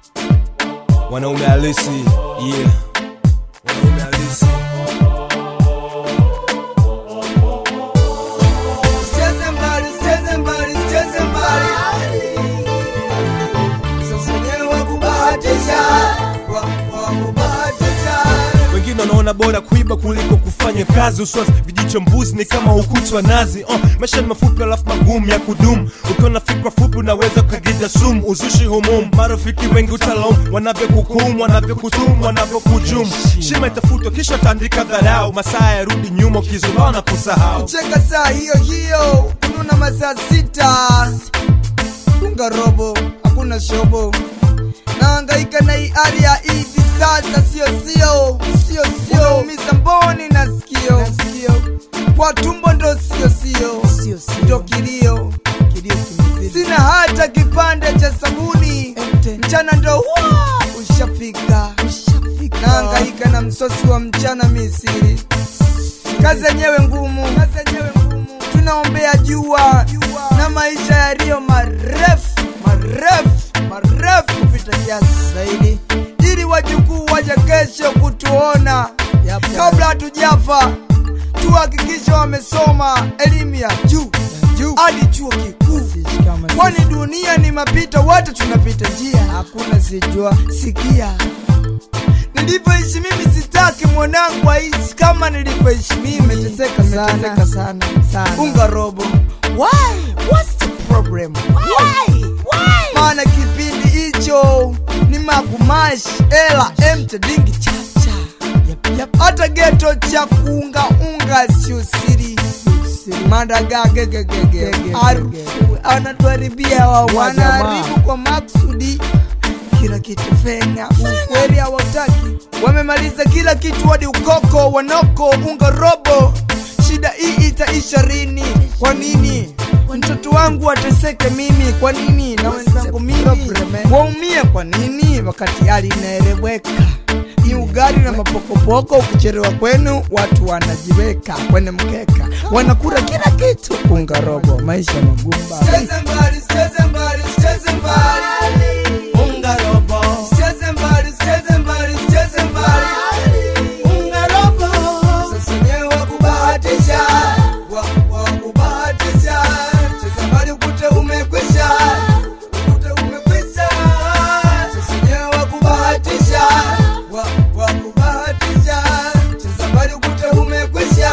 Wanaume halisi, yeah. Wanaume halisi. Cheze mbali. Sasa nyewe kubahatisha, kubahatisha. Wengine wanaona bora kuiba kuliko kufanya kazi. Uswazi vijicho mbuzi ni kama ukuti wa nazi. Maisha ni mafupi alafu magumu ya kudumu. Ukiwa na fikra fupi unaweza kugiza sumu. Uzushi humumu, marafiki wengi utalaumu. Wanavyokukumu, wanavyokutumu, wanavyokujumu. Shima itafutwa kisha utaandika dharau. Masaa yarudi nyuma ukizoea na kusahau. Ucheka saa hiyo, kununa masaa 6. Unga robo, hakuna shobo. Naangaika na hii hali ya hivi sasa, sio unaumiza mboni na sikio. Kwa tumbo ndo sio ndo kilio kimizidi. Sina hata kipande cha sabuni, mchana ndo ushafika. Naangaika na msosi wa mchana Misri. Kazi yenyewe ngumu, tunaombea jua na maisha yaliyo marefu kupita kiasi zaidi, ili wajukuu waje kesho kutuona. Kabla hatujafa tuhakikisha wamesoma elimu ya juu hadi chuo kikuu, kwani dunia ni mapito, wote tunapita njia, hakuna sijua. Sikia nilivyoishi mimi, sitaki mwanangu aishi kama nilivyoishi mimi. Nimeteseka sana. Unga robo, why? What's the problem? Why? Maana kipindi hicho ni magumashi, ela empty dingi chacha. Hata geto cha kuunga sio siri. Mandaga gege anatuharibia, wanaharibu kwa maksudi. Kila kitu fenya, ukweli hawataki. Wamemaliza kila kitu hadi ukoko, wanoko unga robo. Shida hii itaisha lini? Kwa nini mtoto wangu ateseke mimi? Kwa nini na wenzangu mimi waumie? Kwa nini wakati hali inaeleweka? Ni ugali na mapokopoko. Ukichelewa kwenu watu wanajiweka kwenye mkeka, wanakula kila kitu. Unga robo, maisha magumu. Cheze mbali. Unga robo, cheze mbali. Unga robo, sasa nyewe kubahatisha, kubahatisha. Cheze mbali ukute umekwisha. Sasa nyewe kubahatisha, kubahatisha. Cheze mbali ukute umekwisha.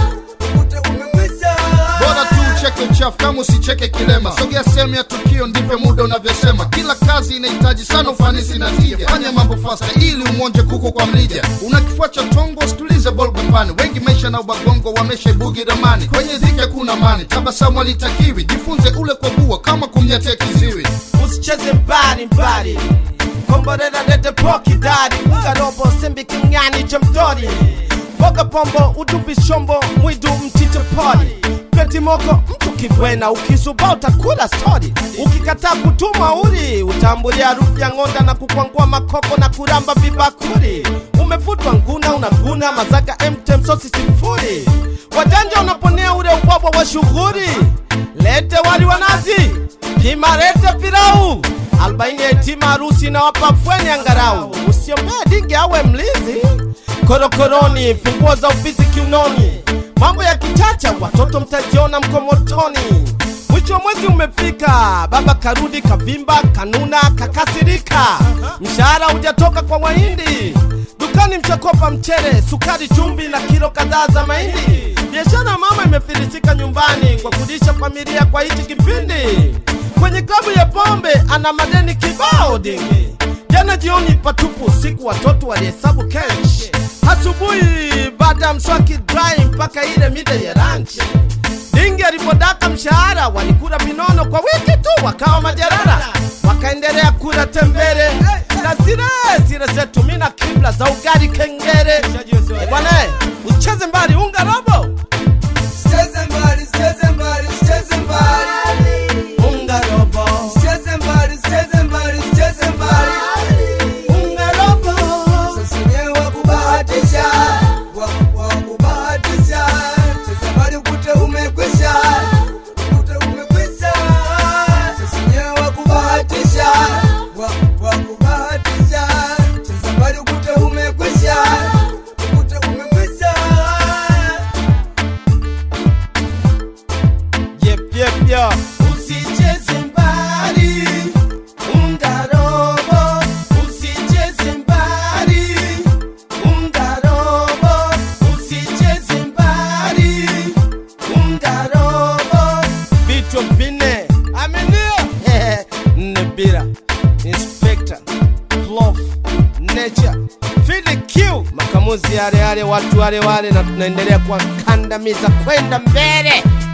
Bora tu ucheke uchafu kama usicheke kilema. Sogea sehemu ya tukio ndipe muda unavyosema. Kila kazi inahitaji sana ufanisi na tija. Fanya mambo faster ili umonje kuku kwa mrija. Una kifua cha tongo situlize ball gombani. Wengi maisha na ubagongo wameshaibugi ramani. Kwenye dhiki kuna amani, tabasamu alitakiwi. Jifunze ule kwa bua kama kumnyatia kiziwi. Usicheze mbali komborera lete poki dari. Unga robo simbi kimngani chomdori. Boga pombo udubi shombo mwidu mchiche pori. Peti moko mtu kibwena, ukisuba utakula story. Ukikataa kutuma uri utambulia harufu ya ngonda na kukwangua makoko na kuramba vibakuri. Umefutwa nguna unaguna mazaka emtem sosi sifuri. Wajanja unaponea ule ubwabwa wa shughuri. Lete wali wanazi, kima lete pirau. 40 etima harusi na wapa fweni angarau. Usiombea dingi awe mlizi. Korokoroni, funguo za ofisi kiunoni. Mambo ya kichacha, watoto mtajiona mkomotoni. Mwisho mwezi umefika, baba karudi kavimba, kanuna, kakasirika. Mshahara hujatoka kwa wahindi. Dukani mchakopa mchere, sukari, chumvi na kilo kadhaa za mahindi. Biashara mama imefilisika nyumbani kwa kudisha familia kwa hichi kipindi. Kwenye klabu ya pombe ana madeni kibao dingi. Jana jioni patupu, siku watoto walihesabu cash. Asubuhi baada mswaki dry mpaka ile mida ya lunch. Dingi alipodaka mshahara walikula vinono kwa wiki tu wakawa majarara. Wakaendelea kula tembele na zile zetu mina kibla za ugali kengere. Bwana ucheze mbali unga robo. Cheze mbali. Unga robo. Cheze mbali. Unga robo, sasa nyewe kubahatisha, kubahatisha. Cheze mbali ukute umekwisha. Sasa nyewe kubahatisha, kubahatisha. Nebira, Inspector, Plof, Nature, Philly Q. Makamuzi yale yale, watu wale wale, na tunaendelea kwa kandamiza kwenda mbele.